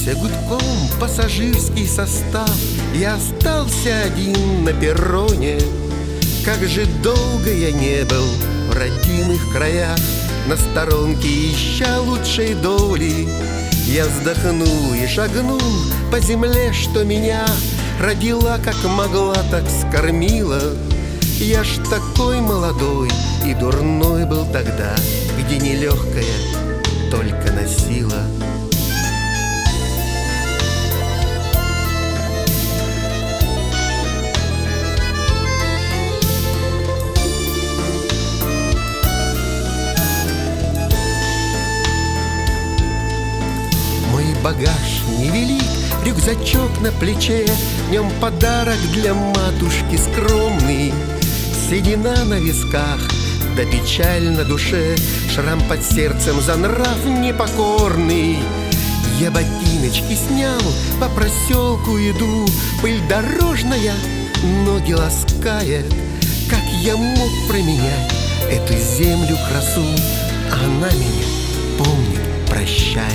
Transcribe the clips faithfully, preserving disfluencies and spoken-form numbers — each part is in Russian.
Тронулся гудком пассажирский состав, я остался один на перроне. Как же долго я не был в родимых краях, на сторонке ища лучшей доли. Я вздохнул и шагнул по земле, что меня родила, как могла, так скормила. Я ж такой молодой и дурной был тогда, где нелегкая только носила. Мой багаж невелик, рюкзачок на плече, в нем подарок для матушки скромный. Седина на висках, да печаль на душе, шрам под сердцем за нрав непокорный. Я ботиночки снял, по проселку иду, пыль дорожная ноги ласкает. Как я мог променять эту землю красу? Она меня помнит, прощает.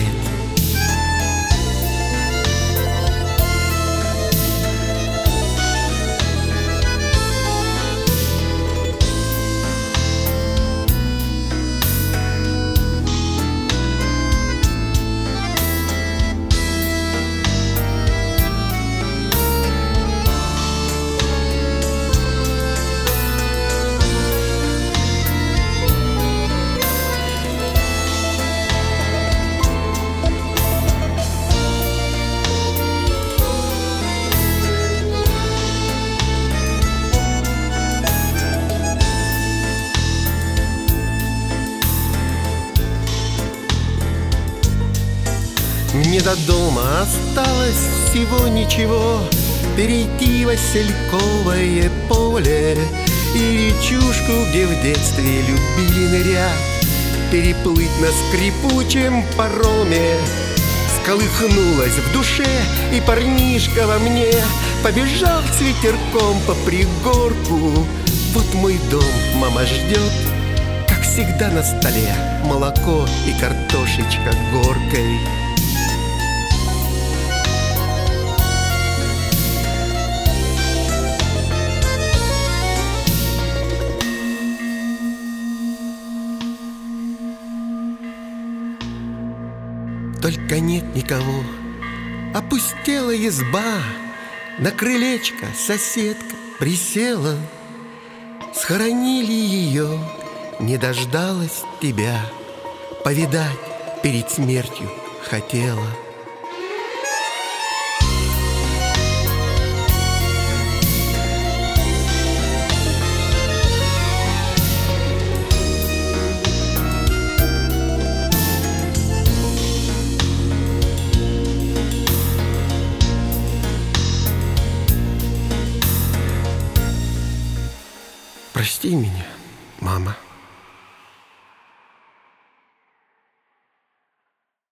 Мне до дома осталось всего ничего, перейти васильковое поле и речушку, где в детстве любили нырять, переплыть на скрипучем пароме. Сколыхнулась в душе, и парнишка во мне побежал с ветерком по пригорку. Вот мой дом, мама ждет, как всегда на столе молоко и картошечка горкой. Только нет никого, опустела изба, на крылечко соседка присела. Схоронили ее, не дождалась тебя, повидать перед смертью хотела. Прости меня, мама.